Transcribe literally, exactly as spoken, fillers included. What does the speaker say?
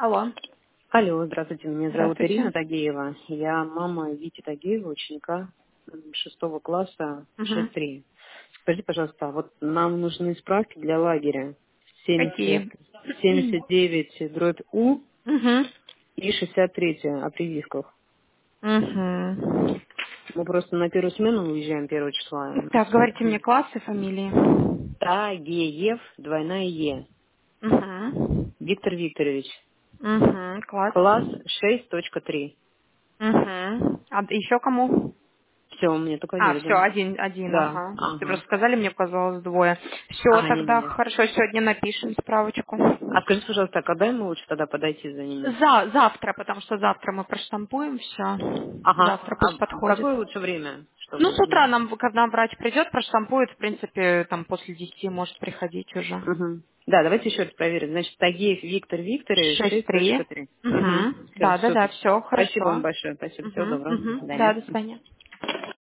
Алло. Алло, здравствуйте, меня зовут Ирина Здравствуйте. Тагеева. Я мама Вити Тагеева, ученика м, шестого класса Угу. шесть три. Скажите, пожалуйста, а вот нам нужны справки для лагеря семьдесят, Какие? семьдесят девять дробь У Угу. и шестьдесят три о прививках. Угу. Мы просто на первую смену уезжаем первого числа. Так, говорите мне классы, фамилии. Тагеев, двойная Е. Угу. Виктор Викторович. Угу. Класс. Класс шесть точка три. Угу. А еще кому? Все, у меня только А, все, один. один, один, Да, ага. Ты ага. просто сказали, мне показалось двое. Все, А, нет, тогда нет. хорошо, сегодня напишем справочку. А скажите, пожалуйста, а когда ему лучше тогда подойти за ними? За, завтра, потому что завтра мы проштампуем все. Ага. Завтра А пусть подходит. какое лучше время, Ну, чтобы... с утра Ну, нам, когда врач придет, проштампует, в принципе, там после десяти может приходить уже. угу. Да, давайте еще раз проверим. Значит, Тагеев Виктор Викторович Шесть шесть три. точка три. Угу. Угу. Все, Да, да, да, супер. все, Спасибо вам хорошо. большое. Спасибо. Всего Угу, доброго. До угу. Да, свидания. до свидания.